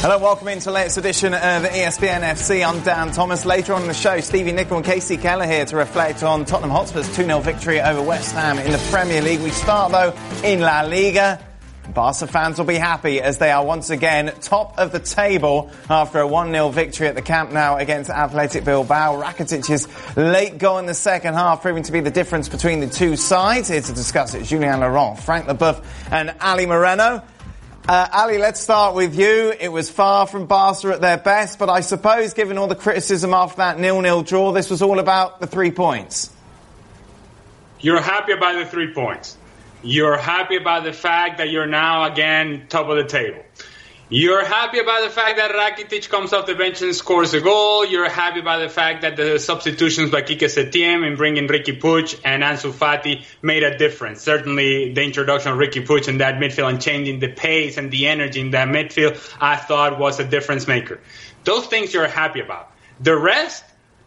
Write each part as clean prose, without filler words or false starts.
Hello, welcome into the latest edition of ESPN FC. I'm Dan Thomas. Later on in the show, Stevie Nicol and Casey Keller here to reflect on Tottenham Hotspur's 2-0 victory over West Ham in the Premier League. We start, though, in La Liga. Barca fans will be happy as they are once again top of the table after a 1-0 victory at the Camp Nou against Athletic Bilbao. Rakitic's late goal in the second half proving to be the difference between the two sides. Here to discuss it, Julien Laurent, Frank Leboeuf and Ali Moreno. Ali, let's start with you. It was far from Barca at their best, but I suppose given all the criticism after that 0-0 draw, this was all about the 3 points. You're happy about the 3 points. You're happy about the fact that you're now again top of the table. You're happy about the fact that Rakitic comes off the bench and scores a goal. You're happy about the fact that the substitutions by Quique Setién in bringing Riqui Puig and Ansu Fati made a difference. Certainly the introduction of Riqui Puig in that midfield and changing the pace and the energy in that midfield, I thought was a difference maker. Those things you're happy about. The rest?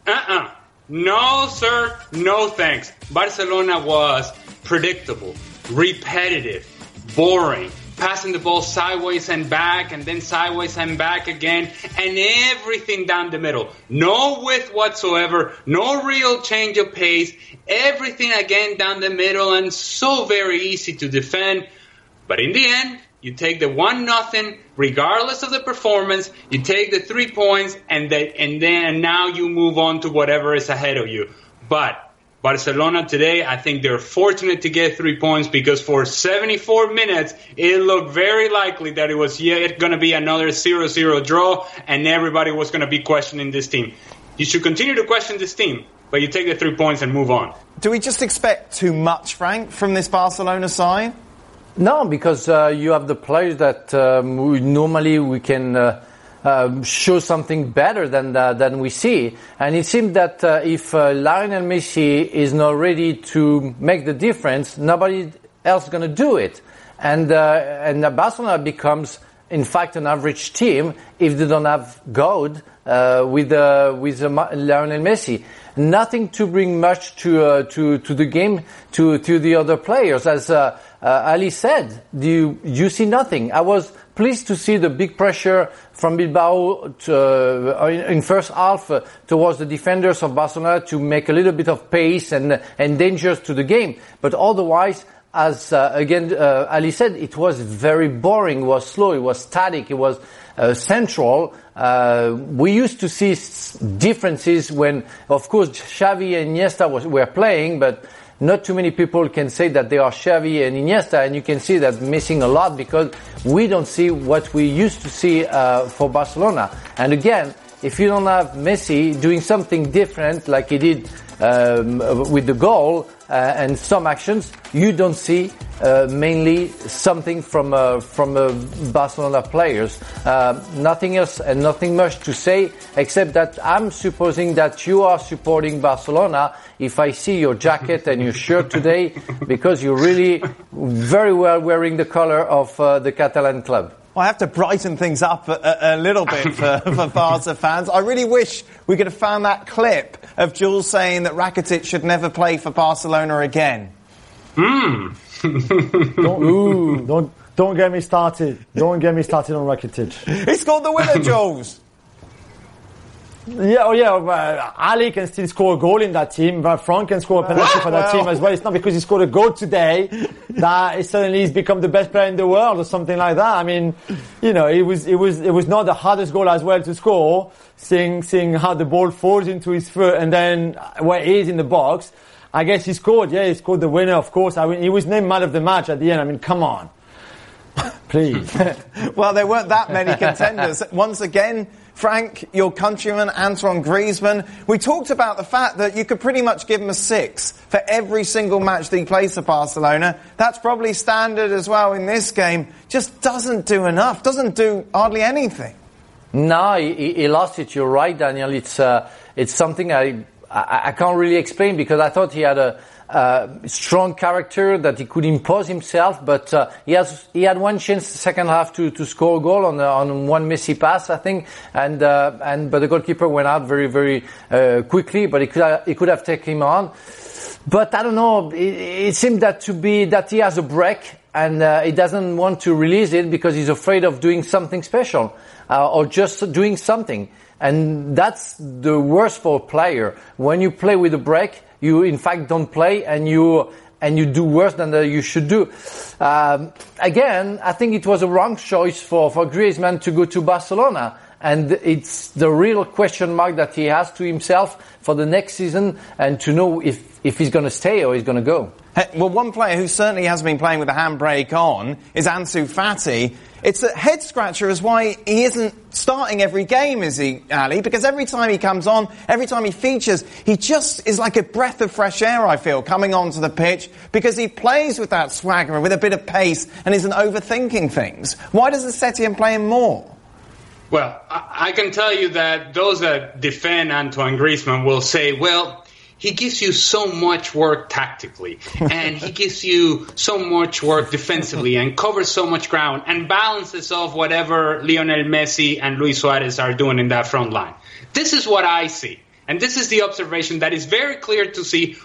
No, sir. No thanks. Barcelona was predictable, repetitive, boring, passing the ball sideways and back and then sideways and back again, and everything down the middle. No width whatsoever, no real change of pace, everything again down the middle, and so very easy to defend. But in the end, you take the 1-0, regardless of the performance, you take the 3 points, and then now you move on to whatever is ahead of you. But Barcelona today, I think they're fortunate to get 3 points because for 74 minutes, it looked very likely that it was yet going to be another 0-0 draw and everybody was going to be questioning this team. You should continue to question this team, but you take the 3 points and move on. Do we just expect too much, Frank, from this Barcelona side? No, because you have the players that we can show something better than we see. And it seems that if Lionel Messi is not ready to make the difference, nobody else is going to do it. And Barcelona becomes, in fact, an average team if they don't have God with Lionel Messi. Nothing to bring much to the game to the other players. As Ali said, you see nothing. I was pleased to see the big pressure from Bilbao in first half towards the defenders of Barcelona to make a little bit of pace and dangers to the game. But otherwise, as Ali said, it was very boring, it was slow, it was static, it was central. We used to see differences when, of course, Xavi and Iniesta were playing, but not too many people can say that they are Xavi and Iniesta, and you can see that missing a lot because we don't see what we used to see for Barcelona. And again, if you don't have Messi doing something different like he did with the goal and some actions, you don't see mainly something from Barcelona players. Nothing else and nothing much to say except that I'm supposing that you are supporting Barcelona if I see your jacket and your shirt today because you're really very well wearing the color of the Catalan club. Well, I have to brighten things up a little bit for Barca fans. I really wish we could have found that clip of Jules saying that Rakitic should never play for Barcelona again. Don't get me started. Don't get me started on Rakitic. He scored the winner, Jules. Ali can still score a goal in that team. Frank can score a penalty for that team as well. It's not because he scored a goal today that suddenly he's become the best player in the world or something like that. I mean, it was not the hardest goal as well to score. Seeing how the ball falls into his foot and then where he is in the box. I guess he scored. Yeah, he scored the winner. Of course, he was named man of the match at the end. I mean, come on, please. Well, there weren't that many contenders. Once again, Frank, your countryman, Antoine Griezmann, we talked about the fact that you could pretty much give him a 6 for every single match that he plays for Barcelona. That's probably standard as well in this game. Just doesn't do enough, doesn't do hardly anything. No, he lost it. You're right, Daniel. It's something I can't really explain because I thought he had a strong character that he could impose himself, but he had one chance second half to score a goal on one Messi pass, I think, but the goalkeeper went out very very quickly, but he could have taken him on. But I don't know. It seemed that he has a break. and he doesn't want to release it because he's afraid of doing something special or just doing something. And that's the worst for a player. When you play with a break, you in fact don't play, and you do worse than you should do. Again, I think it was a wrong choice for Griezmann to go to Barcelona. And it's the real question mark that he has to himself for the next season, and to know if he's going to stay or he's going to go. Well, one player who certainly has been playing with the handbrake on is Ansu Fati. It's a head-scratcher as why he isn't starting every game, is he, Ali? Because every time he comes on, every time he features, he just is like a breath of fresh air, I feel, coming onto the pitch, because he plays with that swagger and with a bit of pace and isn't overthinking things. Why doesn't Setien play him more? Well, I can tell you that those that defend Antoine Griezmann will say, well, he gives you so much work tactically, and he gives you so much work defensively, and covers so much ground, and balances off whatever Lionel Messi and Luis Suarez are doing in that front line. This is what I see. And this is the observation that is very clear to see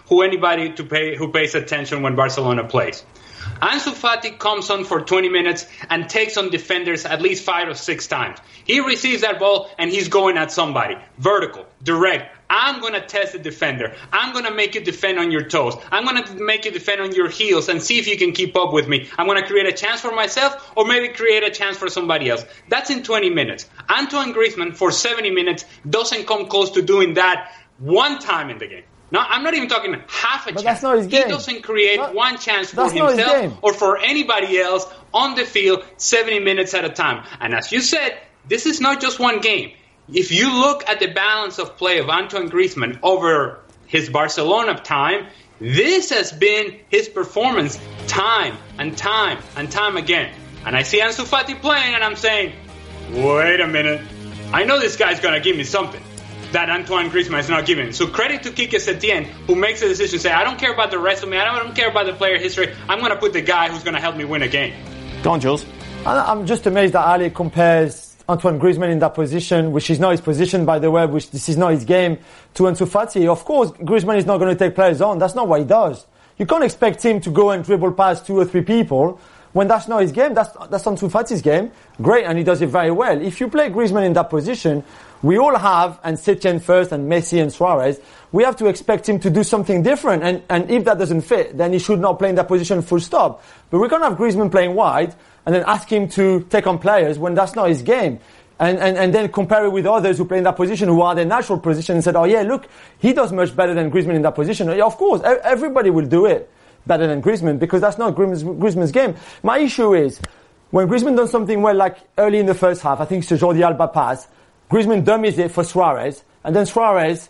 who pays attention when Barcelona plays. Ansu Fati comes on for 20 minutes and takes on defenders at least 5 or 6 times. He receives that ball and he's going at somebody. Vertical, direct. I'm going to test the defender. I'm going to make you defend on your toes. I'm going to make you defend on your heels and see if you can keep up with me. I'm going to create a chance for myself or maybe create a chance for somebody else. That's in 20 minutes. Antoine Griezmann for 70 minutes doesn't come close to doing that one time in the game. No, I'm not even talking half a chance. That's not his game. He doesn't create one chance for himself or for anybody else on the field 70 minutes at a time. And as you said, this is not just one game. If you look at the balance of play of Antoine Griezmann over his Barcelona time, this has been his performance time and time and time again. And I see Ansu Fati playing and I'm saying, wait a minute. I know this guy's going to give me something that Antoine Griezmann is not giving. So credit to Quique Setien, who makes the decision to say, I don't care about the rest of me, I don't care about the player history, I'm going to put the guy who's going to help me win a game. Go on, Jules. I'm just amazed that Ali compares Antoine Griezmann in that position, which is not his position, by the way, which this is not his game, to Ansu Fati. Of course, Griezmann is not going to take players on. That's not what he does. You can't expect him to go and dribble past 2 or 3 people when that's not his game. That's Ansu Fati's game. Great, and he does it very well. If you play Griezmann in that position, we all have, and Setien first, and Messi and Suarez, we have to expect him to do something different. And if that doesn't fit, then he should not play in that position full stop. But we can't have Griezmann playing wide and then ask him to take on players when that's not his game. And then compare it with others who play in that position, who are their natural position, and said, oh yeah, look, he does much better than Griezmann in that position. Of course, everybody will do it better than Griezmann, because that's not Griezmann's game. My issue is, when Griezmann does something well, like early in the first half, I think it's a Jordi Alba pass, Griezmann dummies it for Suarez, and then Suarez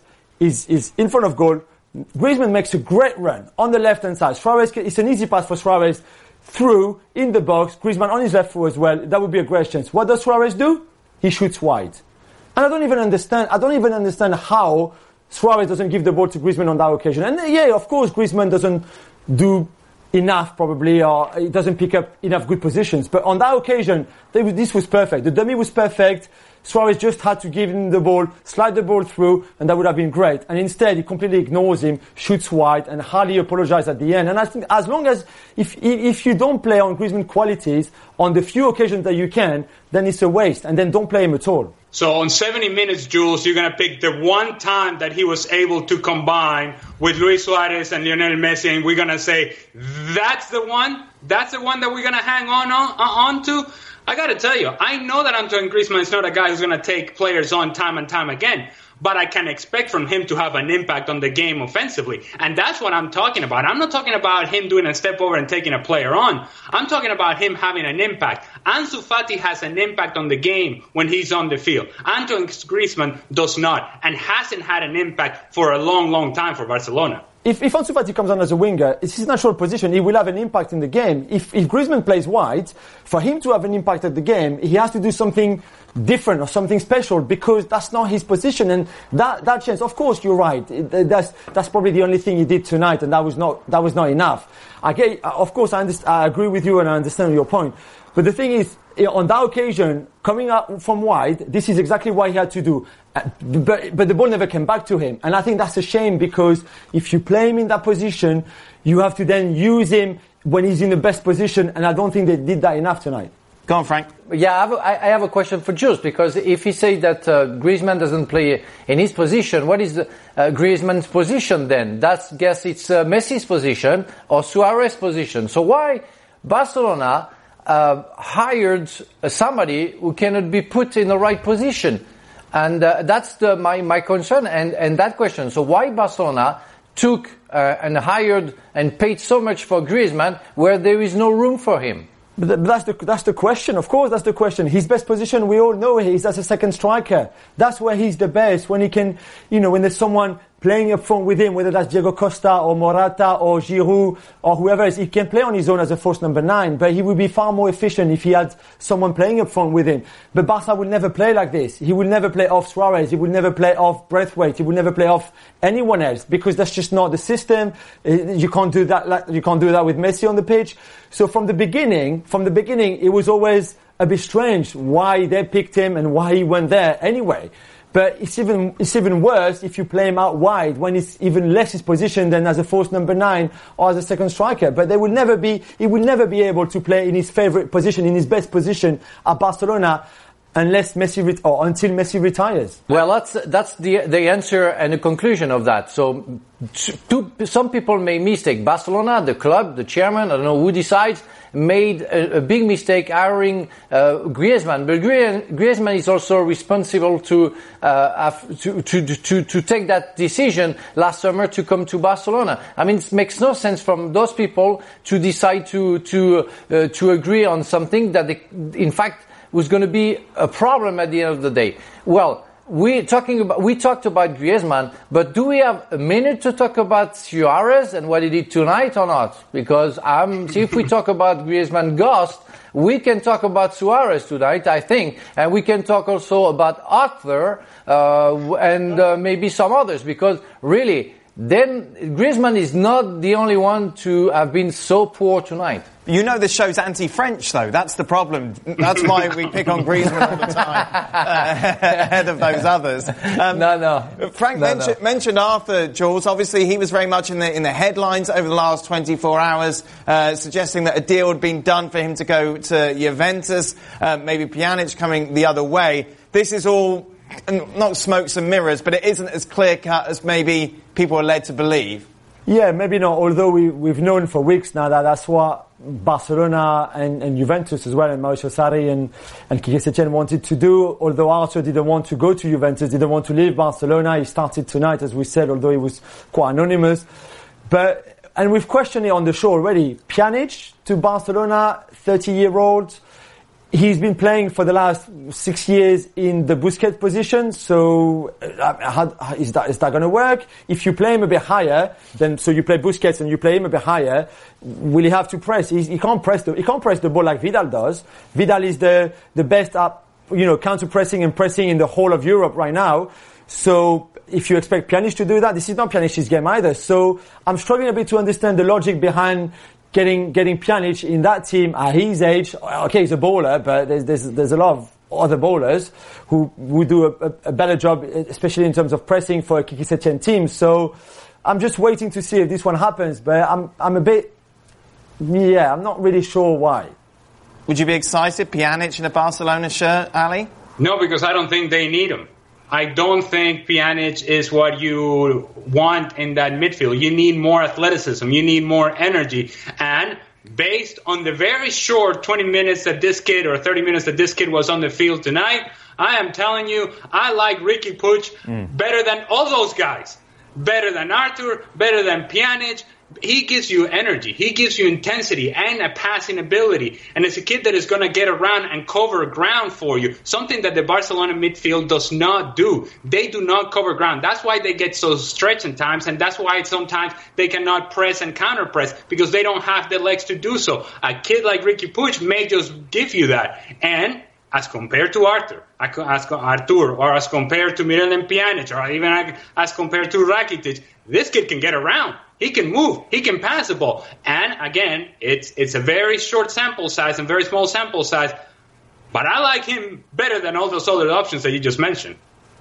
is in front of goal. Griezmann makes a great run on the left-hand side. Suarez, it's an easy pass for Suarez through, in the box, Griezmann on his left foot as well. That would be a great chance. What does Suarez do? He shoots wide. And I don't even understand how Suarez doesn't give the ball to Griezmann on that occasion. And yeah, of course, Griezmann doesn't do enough probably, or he doesn't pick up enough good positions. But on that occasion, this was perfect. The dummy was perfect. Suarez just had to give him the ball, slide the ball through, and that would have been great. And instead, he completely ignores him, shoots wide, and hardly apologizes at the end. And I think as long as, if you don't play on Griezmann qualities on the few occasions that you can, then it's a waste. And then don't play him at all. So on 70 minutes, Jules, you're going to pick the one time that he was able to combine with Luis Suarez and Lionel Messi, and we're going to say, that's the one that we're going to hang on to? I got to tell you, I know that Antoine Griezmann is not a guy who's going to take players on time and time again, but I can expect from him to have an impact on the game offensively. And that's what I'm talking about. I'm not talking about him doing a step over and taking a player on. I'm talking about him having an impact. Ansu Fati has an impact on the game when he's on the field. Antoine Griezmann does not, and hasn't had an impact for a long, long time for Barcelona. If Ansu Fati comes on as a winger, it's his natural position. He will have an impact in the game. If Griezmann plays wide, for him to have an impact at the game, he has to do something different or something special, because that's not his position. And that chance, of course, you're right. That's probably the only thing he did tonight, and that was not enough. Of course, I agree with you and I understand your point. But the thing is, on that occasion, coming out from wide, this is exactly what he had to do. But the ball never came back to him. And I think that's a shame, because if you play him in that position, you have to then use him when he's in the best position, and I don't think they did that enough tonight. Go on, Frank. Yeah, I have a question for Jules, because if he says that Griezmann doesn't play in his position, what is Griezmann's position then? Guess it's Messi's position or Suarez's position. So why Barcelona hired somebody who cannot be put in the right position? And that's my concern and that question. So why Barcelona took and hired and paid so much for Griezmann where there is no room for him? But that's the question. Of course, that's the question. His best position, we all know, is as a second striker. That's where he's the best. When he can, when there's someone playing up front with him, whether that's Diego Costa or Morata or Giroud or whoever else, he can play on his own as a false number 9, but he would be far more efficient if he had someone playing up front with him. But Barca will never play like this. He will never play off Suarez. He will never play off Braithwaite. He will never play off anyone else, because that's just not the system. You can't do that. You can't do that with Messi on the pitch. So from the beginning, it was always a bit strange why they picked him and why he went there anyway. But it's even worse if you play him out wide, when it's even less his position than as a false number 9 or as a second striker. But he will never be able to play in his favorite position, in his best position at Barcelona, until Messi retires. Well, that's the answer and the conclusion of that. So some people made mistake. Barcelona, the club, the chairman, I don't know who decides, made a big mistake hiring Griezmann. But Griezmann is also responsible to take that decision last summer to come to Barcelona. I mean, it makes no sense from those people to decide to agree on something that in fact was going to be a problem at the end of the day. Well, we talked about Griezmann, but do we have a minute to talk about Suarez and what he did tonight or not? Because if we talk about Griezmann ghost, we can talk about Suarez tonight, I think, and we can talk also about Arthur and maybe some others, because really, then Griezmann is not the only one to have been so poor tonight. You know this show's anti-French, though. That's the problem. That's why we pick on Griezmann all the time ahead of those others. No. Frank mentioned Arthur, Jules. Obviously, he was very much in the headlines over the last 24 hours, suggesting that a deal had been done for him to go to Juventus, maybe Pjanic coming the other way. This is all not smokes and mirrors, but it isn't as clear-cut as maybe people are led to believe. Yeah, maybe not, although we've known for weeks now that that's what Barcelona and Juventus as well, and Mauricio Sarri and Quique Setien wanted to do, although Arthur didn't want to go to Juventus, didn't want to leave Barcelona. He started tonight, as we said, although he was quite anonymous. And we've questioned it on the show already. Pjanic to Barcelona, 30-year-old. He's been playing for the last 6 years in the Busquets position, so is that going to work? If you play him a bit higher, then so you play Busquets and you play him a bit higher, will he have to press? He can't press the ball like Vidal does. Vidal is the best at counter pressing and pressing in the whole of Europe right now. So if you expect Pjanic to do that, this is not Pjanic's game either. So I'm struggling a bit to understand the logic behind getting Pjanic in that team at his age. Okay, he's a baller, but there's a lot of other ballers who do a better job, especially in terms of pressing for a Quique Setien team. So I'm just waiting to see if this one happens, but I'm not really sure why. Would you be excited, Pjanic in a Barcelona shirt, Ali? No, because I don't think they need him. I don't think Pjanic is what you want in that midfield. You need more athleticism. You need more energy. And based on the very short 20 minutes that this kid, or 30 minutes that this kid was on the field tonight, I am telling you, I like Riqui Puig better than all those guys. Better than Arthur, better than Pjanic. He gives you energy. He gives you intensity and a passing ability. And it's a kid that is going to get around and cover ground for you. Something that the Barcelona midfield does not do. They do not cover ground. That's why they get so stretched at times. And that's why sometimes they cannot press and counter press, because they don't have the legs to do so. A kid like Riqui Puig may just give you that. And as compared to Arthur, or as compared to Miralem Pjanic, or even as compared to Rakitic, this kid can get around. He can move. He can pass the ball. And again, it's a very short sample size and very small sample size. But I like him better than all those other options that you just mentioned.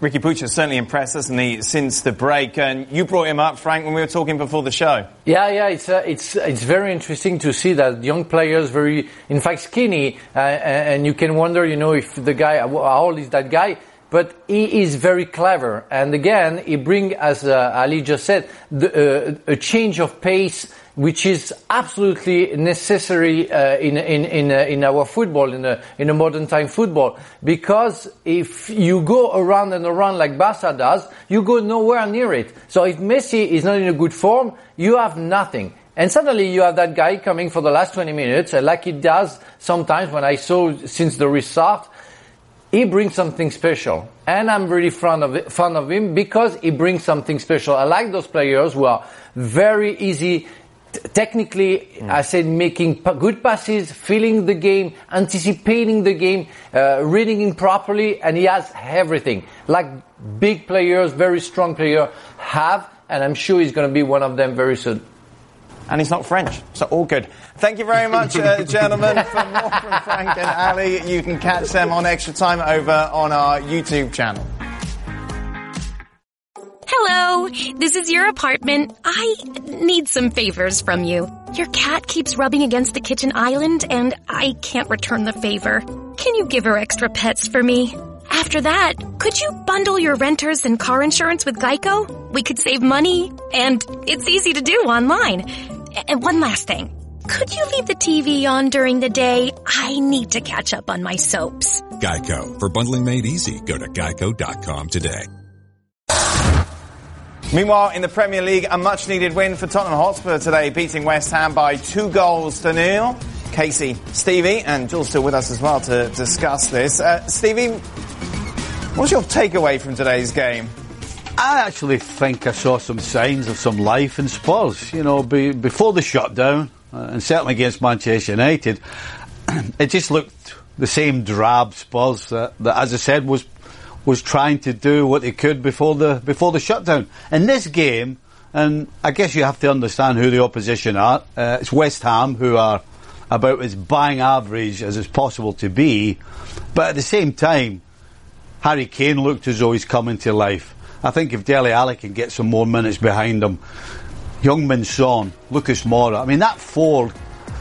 Riqui Puig has certainly impressed us since the break, and you brought him up, Frank, when we were talking before the show. Yeah, it's very interesting to see that young players, in fact, skinny, and you can wonder, if the guy, how old is that guy? But he is very clever, and again, he brings, as Ali just said, a change of pace, which is absolutely necessary in our football, in a modern time football. Because if you go around and around like Barca does, you go nowhere near it. So if Messi is not in a good form, you have nothing. And suddenly you have that guy coming for the last 20 minutes, like he does sometimes when I saw since the restart. He brings something special, and I'm really fond of him because he brings something special. I like those players who are very easy, technically, I said, making good passes, feeling the game, anticipating the game, reading it properly, and he has everything. Like big players, very strong players have, and I'm sure he's going to be one of them very soon. And he's not French, so all good. Thank you very much, gentlemen. For more from Frank and Ali, you can catch them on Extra Time over on our YouTube channel. Hello, this is your apartment. I need some favors from you. Your cat keeps rubbing against the kitchen island, and I can't return the favor. Can you give her extra pets for me? After that, could you bundle your renters and car insurance with Geico? We could save money, and it's easy to do online. And one last thing. Could you leave the TV on during the day? I need to catch up on my soaps. Geico. For bundling made easy, go to geico.com today. Meanwhile, in the Premier League, a much-needed win for Tottenham Hotspur today, beating West Ham by 2-0. Casey, Stevie, and Jules still with us as well to discuss this. Stevie, what's your takeaway from today's game? I actually think I saw some signs of some life in Spurs. Before the shutdown, and certainly against Manchester United, it just looked the same drab Spurs that, as I said, was trying to do what they could before the shutdown. In this game, and I guess you have to understand who the opposition are. It's West Ham, who are about as bang average as it's possible to be, but at the same time, Harry Kane looked as though he's coming to life. I think if Dele Alli can get some more minutes behind him, Heung-min Son, Lucas Moura, I mean that four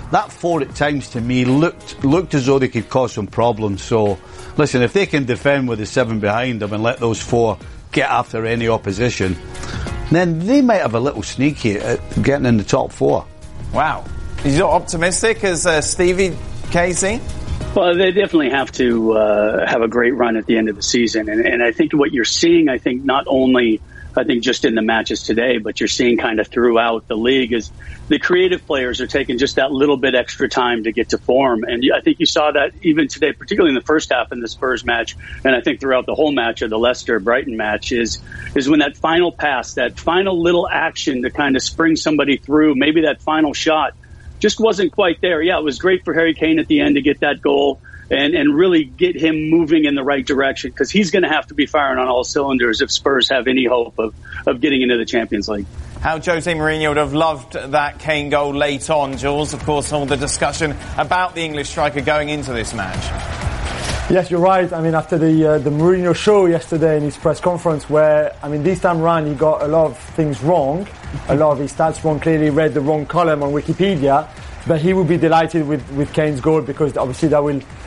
at times to me looked as though they could cause some problems. So listen, if they can defend with the 7 behind them and let those 4 get after any opposition, then they might have a little sneaky at getting in the top 4. Wow. Are you optimistic as Stevie, Casey? Well, they definitely have to have a great run at the end of the season. And I think what you're seeing, not only just in the matches today, but you're seeing kind of throughout the league is the creative players are taking just that little bit extra time to get to form. And I think you saw that even today, particularly in the first half in the Spurs match. And I think throughout the whole match of the Leicester-Brighton match is when that final pass, that final little action to kind of spring somebody through, maybe that final shot, just wasn't quite there. Yeah, it was great for Harry Kane at the end to get that goal and really get him moving in the right direction, because he's going to have to be firing on all cylinders if Spurs have any hope of getting into the Champions League. How Jose Mourinho would have loved that Kane goal late on, Jules. Of course, all the discussion about the English striker going into this match. Yes, you're right. I mean, after the Mourinho show yesterday in his press conference, where, this time around he got a lot of things wrong, a lot of his stats wrong, clearly read the wrong column on Wikipedia, but he would be delighted with Kane's goal, because obviously that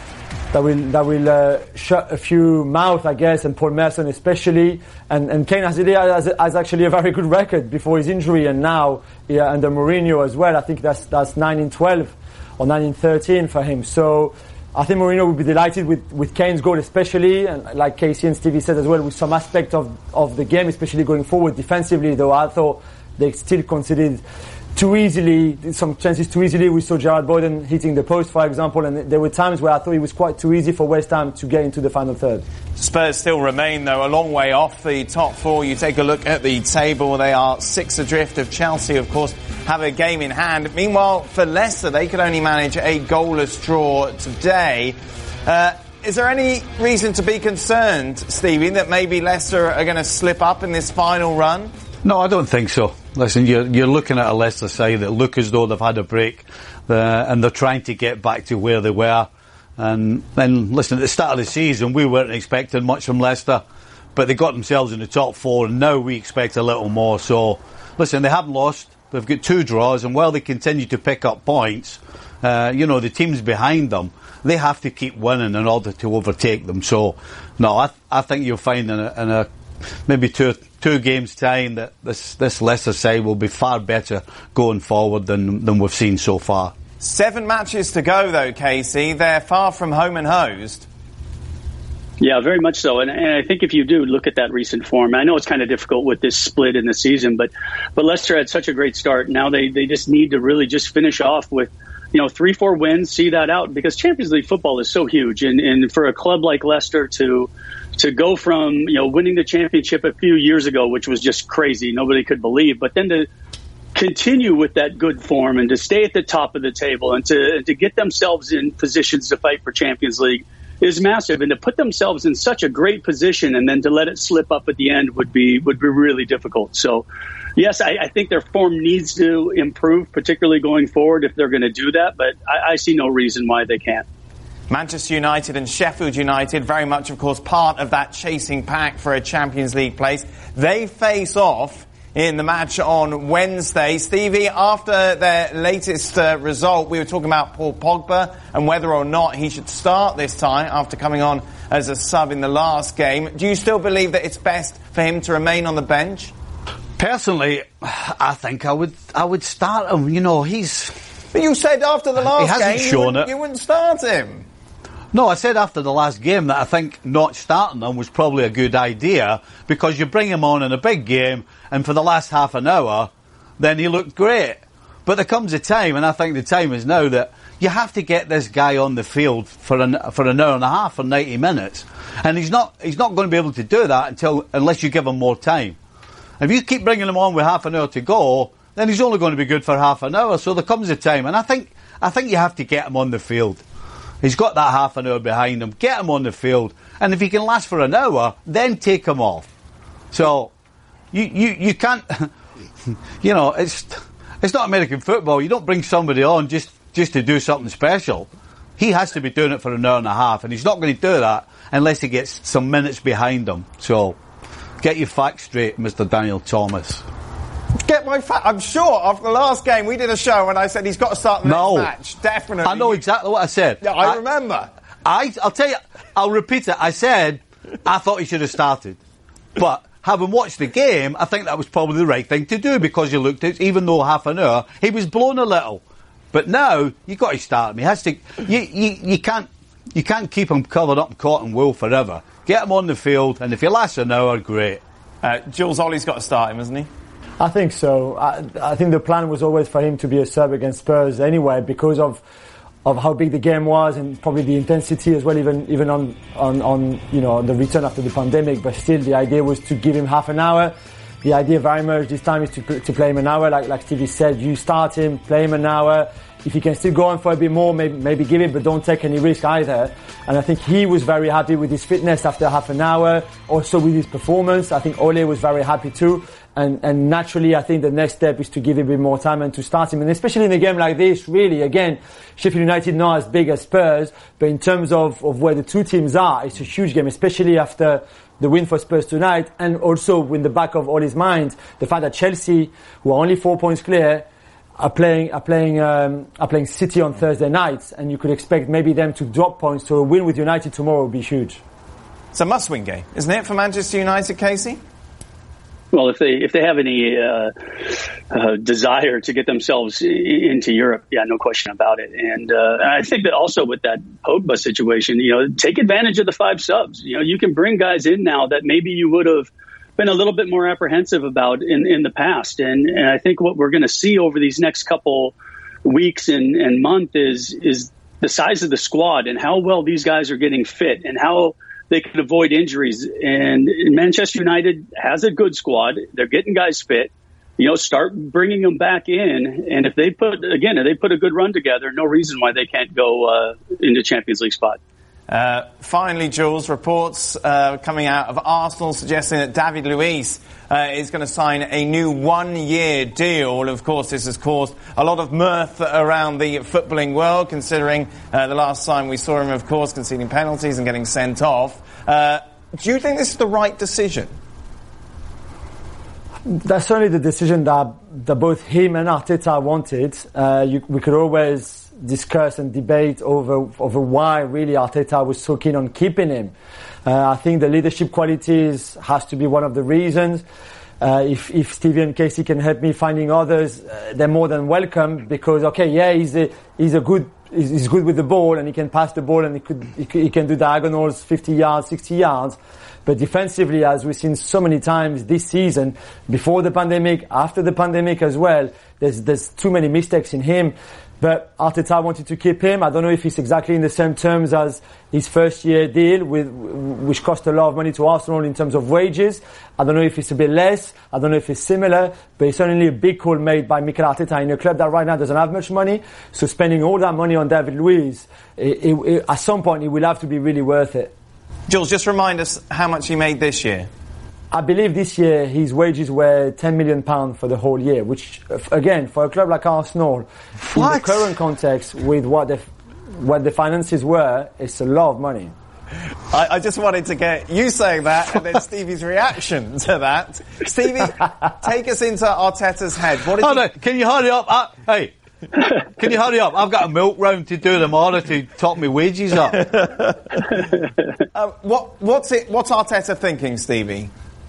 will shut a few mouths, I guess, and Paul Merson especially. And Kane has actually a very good record before his injury, and now under Mourinho as well. I think that's 9-12 or 9-13 for him. So I think Mourinho would be delighted with Kane's goal, especially, and like Casey and Stevie said as well, with some aspect of the game, especially going forward defensively, though I thought they still conceded some chances too easily. We saw Gerard Boyden hitting the post, for example, and there were times where I thought it was quite too easy for West Ham to get into the final third. Spurs still remain, though, a long way off the top 4. You take a look at the table, they are 6 adrift of Chelsea, of course, have a game in hand. Meanwhile, for Leicester, they could only manage a goalless draw today. Is there any reason to be concerned, Stevie, that maybe Leicester are going to slip up in this final run? No, I don't think so. Listen, you're looking at a Leicester side that look as though they've had a break, and they're trying to get back to where they were. And then, listen, at the start of the season, we weren't expecting much from Leicester. but they got themselves in the top 4, and now we expect a little more. So, listen, they haven't lost. They've got 2 draws, and while they continue to pick up points, the teams behind them, they have to keep winning in order to overtake them. So, no, I think you'll find in a maybe two games' time that this Leicester side will be far better going forward than we've seen so far. 7 matches to go, though, Casey. They're far from home and hosed. Yeah, very much so. And I think if you do look at that recent form, I know it's kind of difficult with this split in the season, but Leicester had such a great start. Now they just need to really just finish off with 3-4 wins, see that out, because Champions League football is so huge. And for a club like Leicester to go from, winning the championship a few years ago, which was just crazy, nobody could believe, but then to continue with that good form and to stay at the top of the table and to get themselves in positions to fight for Champions League is massive. And to put themselves in such a great position and then to let it slip up at the end would be really difficult. So, yes, I think their form needs to improve, particularly going forward if they're going to do that. But I see no reason why they can't. Manchester United and Sheffield United, very much, of course, part of that chasing pack for a Champions League place. They face off in the match on Wednesday. Stevie, after their latest result, we were talking about Paul Pogba and whether or not he should start this time after coming on as a sub in the last game. Do you still believe that it's best for him to remain on the bench? Personally, I think I would start him. But you said after the last game you wouldn't start him. No, I said after the last game that I think not starting him was probably a good idea, because you bring him on in a big game, and for the last half an hour, then he looked great. But there comes a time, and I think the time is now, that you have to get this guy on the field for an hour and a half or 90 minutes, and he's not going to be able to do that unless you give him more time. If you keep bringing him on with half an hour to go, then he's only going to be good for half an hour. So there comes a time, and I think you have to get him on the field. He's got that half an hour behind him. Get him on the field. And if he can last for an hour, then take him off. So, you can't... it's not American football. You don't bring somebody on just to do something special. He has to be doing it for an hour and a half. And he's not going to do that unless he gets some minutes behind him. So, get your facts straight, Mr. Daniel Thomas. Get my fact. I'm sure after the last game we did a show and I said he's got to start the next match. Definitely. I know exactly what I said. Yeah, I remember. I'll tell you. I'll repeat it. I said I thought he should have started, but having watched the game, I think that was probably the right thing to do, because you looked at, even though half an hour he was blown a little, but now you got to start him. He has to. You can't keep him covered up in cotton wool forever. Get him on the field, and if he lasts an hour, great. Jules, Ollie's got to start him, hasn't he? I think so. I think the plan was always for him to be a sub against Spurs anyway, because of how big the game was and probably the intensity as well, even on the return after the pandemic. But still, the idea was to give him half an hour. The idea very much this time is to play him an hour, like Stevie said. You start him, play him an hour. If he can still go on for a bit more, maybe give it, but don't take any risk either. And I think he was very happy with his fitness after half an hour, also with his performance. I think Ole was very happy too. And naturally, I think the next step is to give him a bit more time and to start him. And especially in a game like this, really, again, Sheffield United not as big as Spurs, but in terms of where the two teams are, it's a huge game, especially after the win for Spurs tonight, and also in the back of Ole's mind, the fact that Chelsea, who are only 4 points clear, are playing City on Thursday nights, and you could expect maybe them to drop points. So a win with United tomorrow would be huge. It's a must-win game, isn't it, for Manchester United, Casey? Well, if they have any desire to get themselves into Europe, yeah, no question about it. And I think that also with that Pogba situation, take advantage of the 5 subs. You can bring guys in now that maybe you would have been a little bit more apprehensive about in the past. And I think what we're going to see over these next couple weeks and month is the size of the squad and how well these guys are getting fit and how they can avoid injuries. And Manchester United has a good squad. They're getting guys fit. Start bringing them back in. And if they put a good run together, no reason why they can't go into Champions League spot. Finally, Jules, reports coming out of Arsenal suggesting that David Luiz is going to sign a new 1-year deal. Of course, this has caused a lot of mirth around the footballing world, considering the last time we saw him, of course, conceding penalties and getting sent off. Do you think this is the right decision? That's certainly the decision that both him and Arteta wanted. We could always discuss and debate over why really Arteta was so keen on keeping him. I think the leadership qualities has to be one of the reasons. If Stevie and Casey can help me finding others, they're more than welcome, because he's good with the ball and he can pass the ball and he can do diagonals 50 yards, 60 yards. But defensively, as we've seen so many times this season, before the pandemic, after the pandemic as well, there's too many mistakes in him. But Arteta wanted to keep him. I don't know if it's exactly in the same terms as his first year deal, which cost a lot of money to Arsenal in terms of wages. I don't know if it's a bit less. I don't know if it's similar. But it's certainly a big call made by Mikel Arteta in a club that right now doesn't have much money. So spending all that money on David Luiz, at some point it will have to be really worth it. Jules, just remind us how much he made this year. I believe this year his wages were £10 million for the whole year, which, again, for a club like Arsenal, in the current context, with what the finances were, it's a lot of money. I just wanted to get you saying that and then Stevie's reaction to that. Stevie, take us into Arteta's head. Can you hurry up? Hey. Can you hurry up? I've got a milk round to do tomorrow to top my wages up. What's Arteta thinking, Stevie?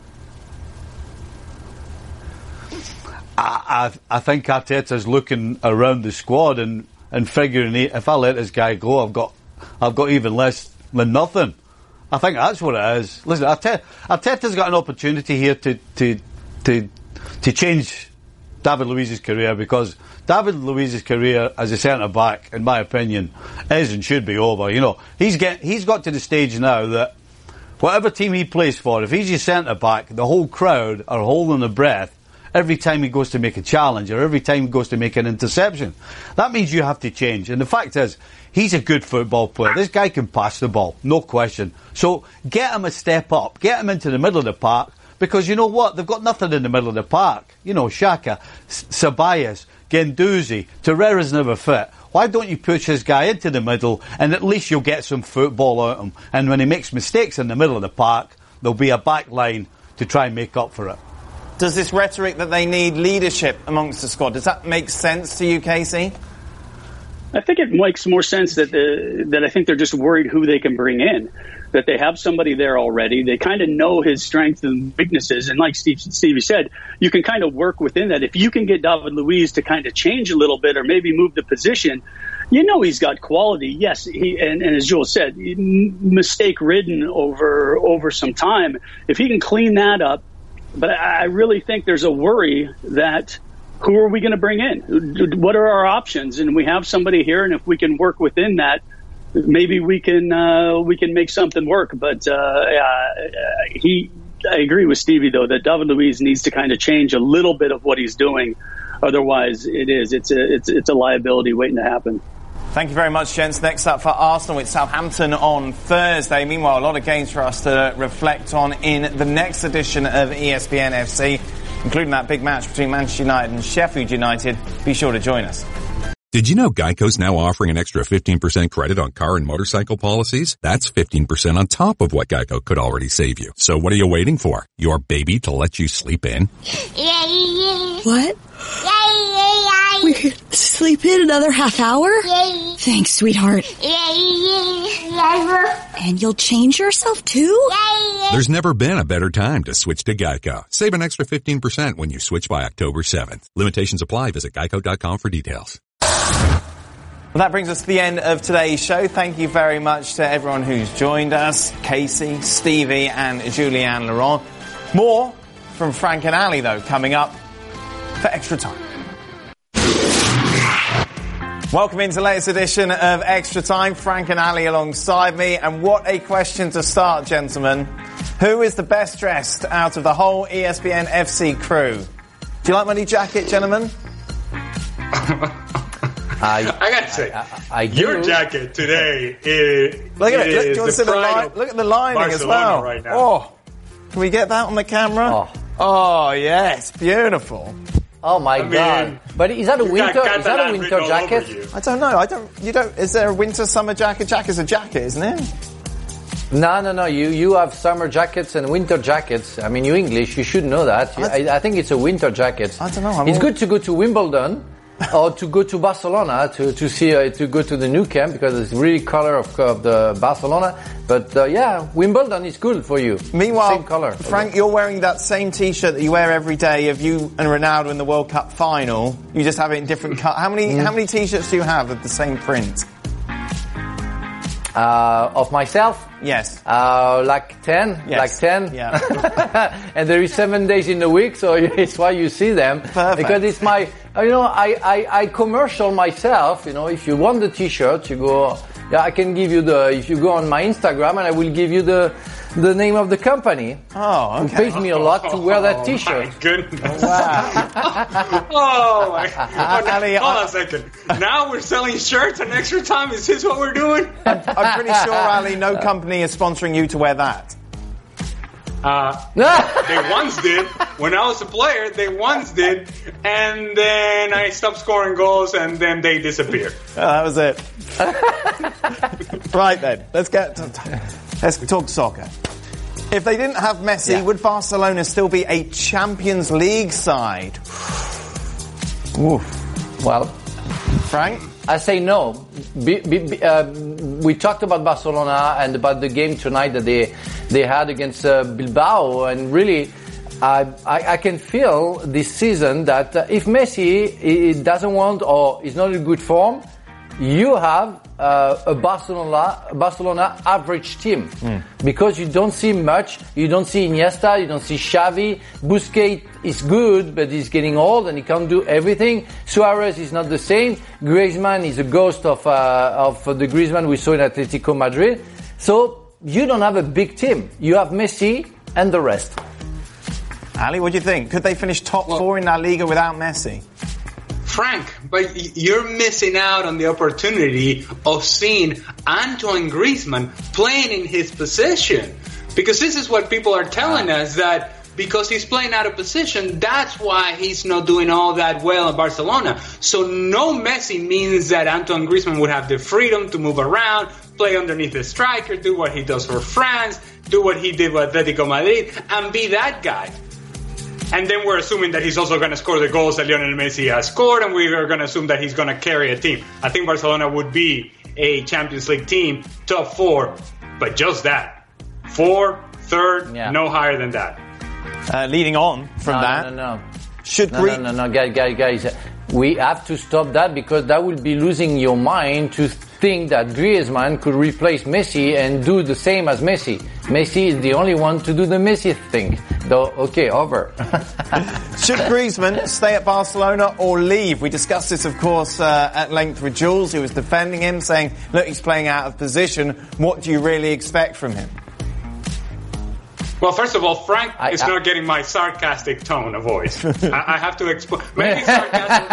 I think Arteta's looking around the squad and figuring, if I let this guy go, I've got even less than nothing. I think that's what it is. Listen, Arteta's got an opportunity here to change David Luiz's career, because David Luiz's career as a centre-back, in my opinion, is and should be over. You know, he's got to the stage now that whatever team he plays for, if he's your centre-back, the whole crowd are holding their breath every time he goes to make a challenge or every time he goes to make an interception. That means you have to change. And the fact is, he's a good football player. This guy can pass the ball, no question. So get him a step up. Get him into the middle of the park, because you know what? They've got nothing in the middle of the park. You know, Xhaka, Ceballos, Guendouzi, Torreira's never fit. Why don't you push this guy into the middle, and at least you'll get some football out of him. And when he makes mistakes in the middle of the park, there'll be a back line to try and make up for it. Does this rhetoric that they need leadership amongst the squad, does that make sense to you, Casey? I think it makes more sense that I think they're just worried who they can bring in, that they have somebody there already. They kind of know his strengths and weaknesses. And like Stevie said, you can kind of work within that. If you can get David Luiz to kind of change a little bit or maybe move the position, you know he's got quality. Yes, and as Jules said, mistake-ridden over some time. If he can clean that up, but I really think there's a worry that who are we going to bring in? What are our options? And we have somebody here, and if we can work within that, maybe we can make something work. But I agree with Stevie though that David Luiz needs to kind of change a little bit of what he's doing. Otherwise, it's a liability waiting to happen. Thank you very much, gents. Next up for Arsenal, it's Southampton on Thursday. Meanwhile, a lot of games for us to reflect on in the next edition of ESPN FC, including that big match between Manchester United and Sheffield United. Be sure to join us. Did you know Geico's now offering an extra 15% credit on car and motorcycle policies? That's 15% on top of what Geico could already save you. So what are you waiting for? Your baby to let you sleep in? What? We could sleep in another half hour? Thanks, sweetheart. And you'll change yourself too? There's never been a better time to switch to Geico. Save an extra 15% when you switch by October 7th. Limitations apply. Visit geico.com for details. Well, that brings us to the end of today's show. Thank you very much to everyone who's joined us. Casey, Stevie and Julianne Laurent. More from Frank and Ali, though, coming up for Extra Time. Welcome into the latest edition of Extra Time. Frank and Ali alongside me. And what a question to start, gentlemen. Who is the best dressed out of the whole ESPN FC crew? Do you like my new jacket, gentlemen? I gotta say, your jacket today is look at it. Look at the lining Barcelona as well. Right now. Oh, can we get that on the camera? Oh yes, beautiful. Oh my God! But is that a winter? Is that a winter jacket? I don't know. You don't. Is there a winter summer jacket? Jacket's a jacket, isn't it? No. You have summer jackets and winter jackets. I mean, you English, you should know that. I think it's a winter jacket. I don't know. It's good to go to Wimbledon or to go to Barcelona to see to go to the Nou Camp because it's really color of the Barcelona. But Wimbledon is good for you. Meanwhile, same color. Frank, you're wearing that same T-shirt that you wear every day of you and Ronaldo in the World Cup final. You just have it in different colors. How many T-shirts do you have of the same print? Of myself? Yes. Like 10? Yes. Like 10? Yeah. And there is 7 days in the week, so it's why you see them. Perfect. Because it's my, I commercial myself, if you want the T-shirt, you go, I can give you if you go on my Instagram and I will give you the name of the company. Oh, okay. Who pays me a lot to wear that T-shirt. Oh, my goodness. Wow. Oh, my God. Ali, hold on a second. Now we're selling shirts and extra time. Is this what we're doing? I'm pretty sure, Ali, no company is sponsoring you to wear that. They once did. When I was a player, they once did. And then I stopped scoring goals and then they disappeared. Oh, that was it. Right then, let's talk soccer. If they didn't have Messi, would Barcelona still be a Champions League side? Oof. Well, Frank? I say no. We talked about Barcelona and about the game tonight that they had against Bilbao, and really, I can feel this season that if Messi doesn't want or is not in good form, you have a Barcelona average team because you don't see much. You don't see Iniesta, you don't see Xavi. Busquets is good, but he's getting old and he can't do everything. Suarez is not the same. Griezmann is a ghost of the Griezmann we saw in Atletico Madrid. So you don't have a big team. You have Messi and the rest. Ali, what do you think? Could they finish top four in La Liga without Messi? Frank, but you're missing out on the opportunity of seeing Antoine Griezmann playing in his position. Because this is what people are telling us, that because he's playing out of position, that's why he's not doing all that well in Barcelona. So no Messi means that Antoine Griezmann would have the freedom to move around, play underneath the striker, do what he does for France, do what he did with Atletico Madrid, and be that guy. And then we're assuming that he's also going to score the goals that Lionel Messi has scored, and we are going to assume that he's going to carry a team. I think Barcelona would be a Champions League team, top four, but just that. 4th, 3rd, no higher than that. Leading on from that. No. Guys, we have to stop that because that will be losing your mind to think that Griezmann could replace Messi and do the same as Messi. Messi is the only one to do the Messi thing. Though, okay, over. Should Griezmann stay at Barcelona or leave? We discussed this, of course, at length with Jules, who was defending him, saying, look, he's playing out of position. What do you really expect from him? Well, first of all, Frank is not getting my sarcastic tone of voice. I have to explain. Maybe sarcasm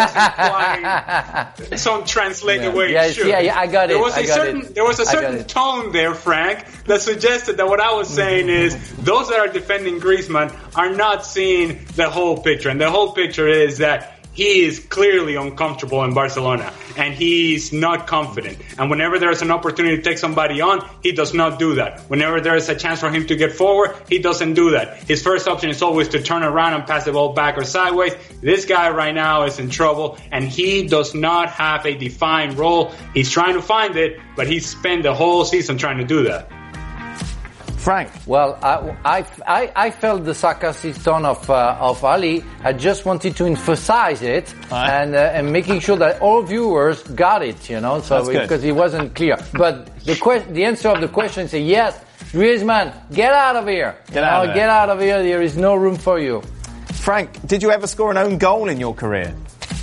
is implying some translated way it should. Yeah, I got it. There was a certain tone there, Frank, that suggested that what I was saying is those that are defending Griezmann are not seeing the whole picture. And the whole picture is that he is clearly uncomfortable in Barcelona, and he's not confident. And whenever there's an opportunity to take somebody on, he does not do that. Whenever there is a chance for him to get forward, he doesn't do that. His first option is always to turn around and pass the ball back or sideways. This guy right now is in trouble, and he does not have a defined role. He's trying to find it, but he's spent the whole season trying to do that. Frank. Well, I felt the sarcastic tone of Ali. I just wanted to emphasize it and making sure that all viewers got it, so because it wasn't clear. But the answer of the question is yes. Griezmann, get out of here. Get out of here. There is no room for you. Frank, did you ever score an own goal in your career?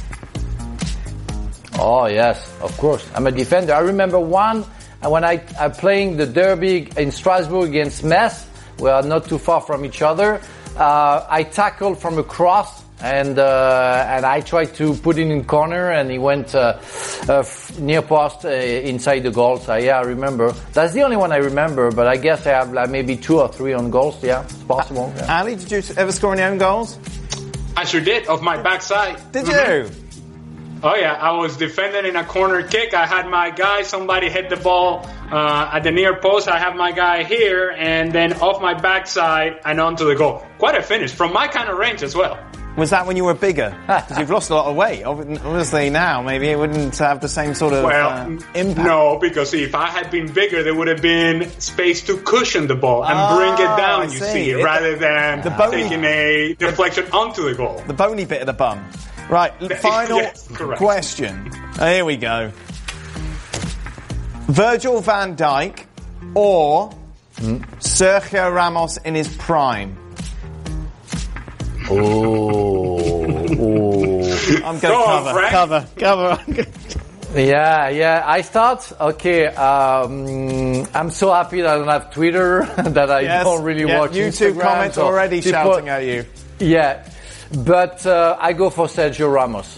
Oh yes, of course. I'm a defender. I remember one. When I'm playing the derby in Strasbourg against Metz, we are not too far from each other. I tackled from across and I tried to put it in corner, and he went near post inside the goal. So I remember. That's the only one I remember, but I guess I have like maybe 2 or 3 on goals. Yeah, it's possible. Yeah. Ali, did you ever score any own goals? I sure did, off my backside. Did you? Oh, yeah. I was defending in a corner kick. I had my guy. Somebody hit the ball at the near post. I have my guy here, and then off my backside and onto the goal. Quite a finish from my kind of range as well. Was that when you were bigger? Because you've lost a lot of weight. Obviously now, maybe it wouldn't have the same sort of impact. No, because if I had been bigger, there would have been space to cushion the ball and bring it down, you see, rather than taking a deflection onto the goal. The bony bit of the bum. Right, final question. Here we go. Virgil van Dijk or Sergio Ramos in his prime? I'm going cover. Yeah. I start. Okay. I'm so happy that I don't have Twitter, that I don't really watch YouTube Instagram. comments already shouting at you. Yeah, but I go for Sergio Ramos.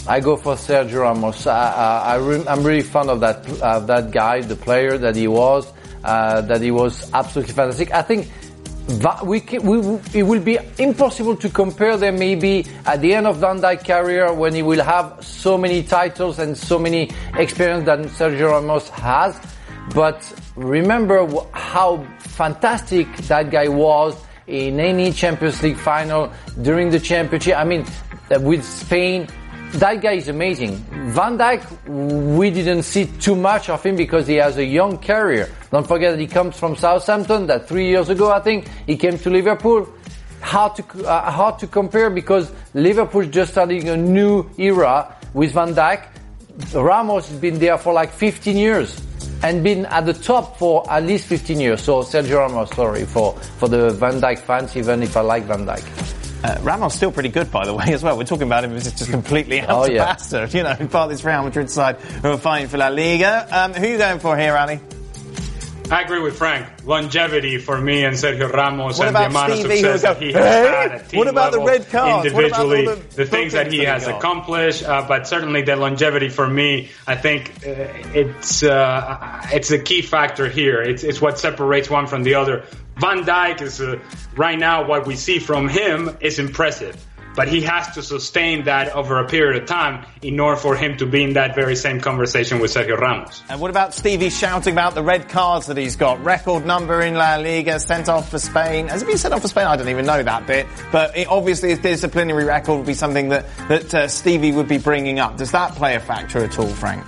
I'm really fond of that guy, the player that he was. That he was absolutely fantastic. I think it will be impossible to compare them maybe at the end of Van Dijk's career, when he will have so many titles and so many experience that Sergio Ramos has. But remember how fantastic that guy was in any Champions League final, during the championship. I mean, with Spain, that guy is amazing. Van Dijk, we didn't see too much of him because he has a young career. Don't forget that he comes from Southampton, that 3 years ago, I think, he came to Liverpool. Hard to compare because Liverpool just starting a new era with Van Dijk. Ramos has been there for like 15 years and been at the top for at least 15 years. So Sergio Ramos, sorry for the Van Dijk fans, even if I like Van Dijk. Ramos still pretty good, by the way, as well. We're talking about him as just completely out of bastard, part of this Real Madrid side who are fighting for La Liga. Who are you going for here, Ali? I agree with Frank. Longevity for me and Sergio Ramos, what and the amount of success that he has had at team what about level, the red cards? individually, the things that he has accomplished, but certainly the longevity for me, I think it's a key factor here. It's what separates one from the other. Van Dijk is right now what we see from him is impressive, but he has to sustain that over a period of time in order for him to be in that very same conversation with Sergio Ramos. And what about Stevie shouting about the red cards that he's got? Record number in La Liga, sent off for Spain. Has he been sent off for Spain? I don't even know that bit. But obviously his disciplinary record would be something that Stevie would be bringing up. Does that play a factor at all, Frank?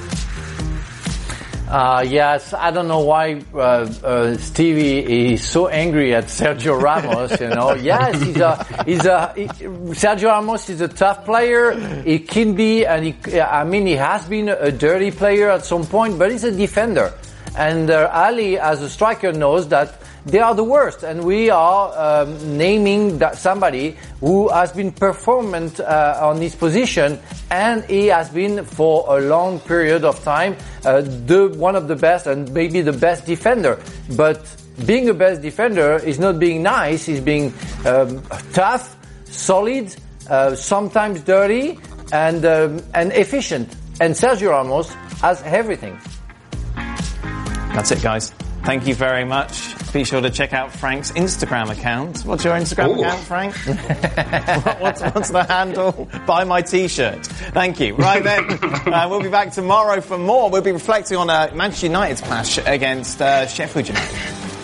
Yes, I don't know why Stevie is so angry at Sergio Ramos. Yes, Sergio Ramos is a tough player. He can be, and he has been a dirty player at some point, but he's a defender. And Ali, as a striker, knows that they are the worst, and we are naming somebody who has been performant on his position, and he has been for a long period of time one of the best and maybe the best defender. But being a best defender is not being nice; it's being tough, solid, sometimes dirty, and efficient. And Sergio Ramos has everything. That's it, guys. Thank you very much. Be sure to check out Frank's Instagram account. What's your Instagram account, Frank? what's the handle? Buy my T-shirt. Thank you. Right then, we'll be back tomorrow for more. We'll be reflecting on Manchester United's clash against Sheffield United.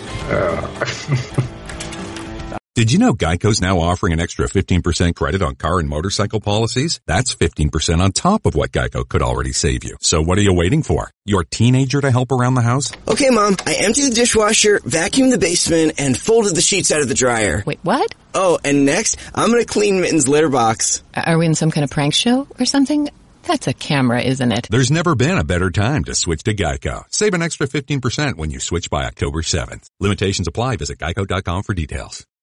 Did you know Geico's now offering an extra 15% credit on car and motorcycle policies? That's 15% on top of what Geico could already save you. So what are you waiting for? Your teenager to help around the house? Okay, Mom, I emptied the dishwasher, vacuumed the basement, and folded the sheets out of the dryer. Wait, what? Oh, and next, I'm gonna clean Mitten's litter box. Are we in some kind of prank show or something? That's a camera, isn't it? There's never been a better time to switch to Geico. Save an extra 15% when you switch by October 7th. Limitations apply. Visit geico.com for details.